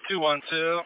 212.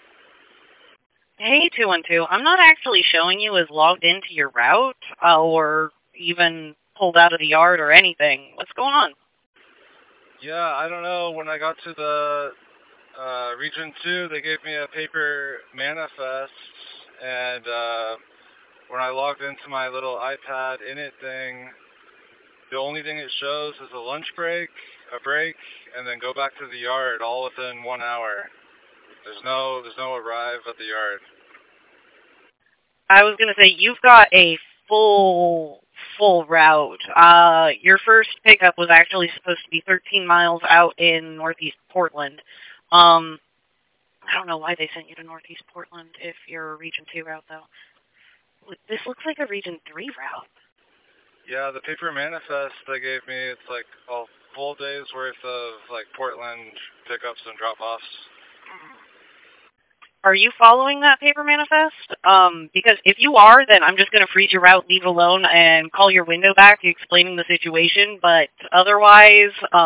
Hey, 212. I'm not actually showing you as logged into your route or even pulled out of the yard or anything. What's going on? Yeah, I don't know. When I got to the Region 2, they gave me a paper manifest, and when I logged into my little iPad init thing, the only thing it shows is a lunch break, a break, and then go back to the yard all within 1 hour. There's no arrive at the yard. I was going to say, you've got a full route. Your first pickup was actually supposed to be 13 miles out in northeast Portland. Um, I don't know why they sent you to northeast Portland if you're a Region 2 route, though. This looks like a Region 3 route. Yeah, the paper manifest they gave me, it's like a full day's worth of like Portland pickups and drop-offs. Are you following that paper manifest? Because if you are, then I'm just going to freeze your route, leave it alone, and call your window back explaining the situation. But otherwise,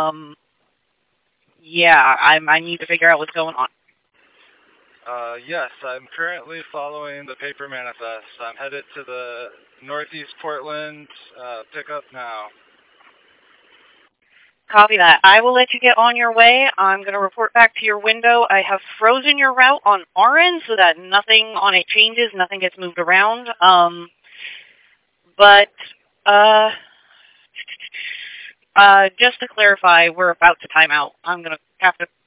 yeah, I need to figure out what's going on. Yes, I'm currently following the paper manifest. I'm headed to the Northeast Portland pickup now. Copy that. I will let you get on your way. I'm going to report back to your window. I have frozen your route on our end so that nothing on it changes, nothing gets moved around. But uh, just to clarify, we're about to time out. I'm going to have to